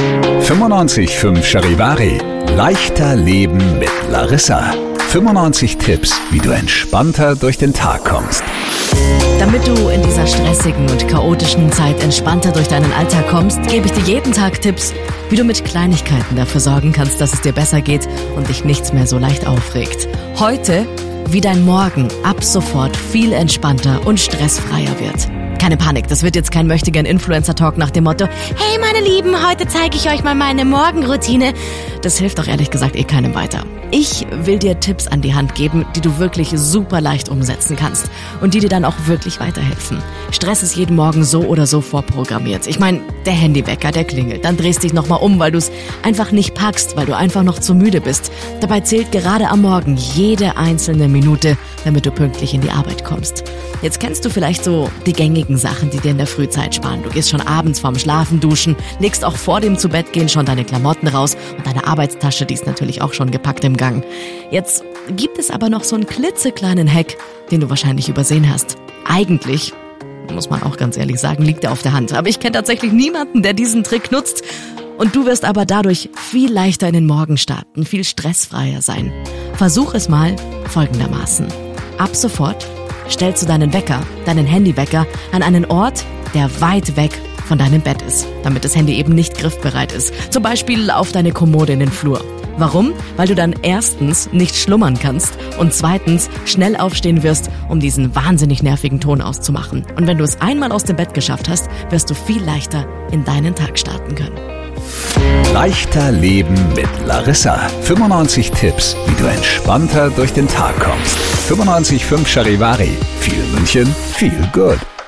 95.5 Charivari. Leichter Leben mit Larissa. 95 Tipps, wie du entspannter durch den Tag kommst. Damit du in dieser stressigen und chaotischen Zeit entspannter durch deinen Alltag kommst, gebe ich dir jeden Tag Tipps, wie du mit Kleinigkeiten dafür sorgen kannst, dass es dir besser geht und dich nichts mehr so leicht aufregt. Heute, wie dein Morgen ab sofort viel entspannter und stressfreier wird. Keine Panik, das wird jetzt kein Möchtegern-Influencer-Talk nach dem Motto: Hey meine Lieben, heute zeige ich euch mal meine Morgenroutine. Das hilft doch ehrlich gesagt keinem weiter. Ich will dir Tipps an die Hand geben, die du wirklich super leicht umsetzen kannst und die dir dann auch wirklich weiterhelfen. Stress ist jeden Morgen so oder so vorprogrammiert. Ich meine, der Handywecker, der klingelt, dann drehst dich nochmal um, weil du es einfach nicht packst, weil du einfach noch zu müde bist. Dabei zählt gerade am Morgen jede einzelne Minute, damit du pünktlich in die Arbeit kommst. Jetzt kennst du vielleicht so die gängigen Sachen, die dir in der Frühzeit sparen. Du gehst schon abends vorm Schlafen duschen, legst auch vor dem Zubettgehen schon deine Klamotten raus und deine Arbeitstasche, die ist natürlich auch schon gepackt im Gang. Jetzt gibt es aber noch so einen klitzekleinen Hack, den du wahrscheinlich übersehen hast. Eigentlich, muss man auch ganz ehrlich sagen, liegt er auf der Hand. Aber ich kenne tatsächlich niemanden, der diesen Trick nutzt. Und du wirst aber dadurch viel leichter in den Morgen starten, viel stressfreier sein. Versuch es mal folgendermaßen. Ab sofort stellst du deinen Wecker, deinen Handywecker, an einen Ort, der weit weg von deinem Bett ist, damit das Handy eben nicht griffbereit ist. Zum Beispiel auf deine Kommode in den Flur. Warum? Weil du dann erstens nicht schlummern kannst und zweitens schnell aufstehen wirst, um diesen wahnsinnig nervigen Ton auszumachen. Und wenn du es einmal aus dem Bett geschafft hast, wirst du viel leichter in deinen Tag starten können. Leichter Leben mit Larissa. 95 Tipps, wie du entspannter durch den Tag kommst. 95.5 Charivari. Viel München, viel Good.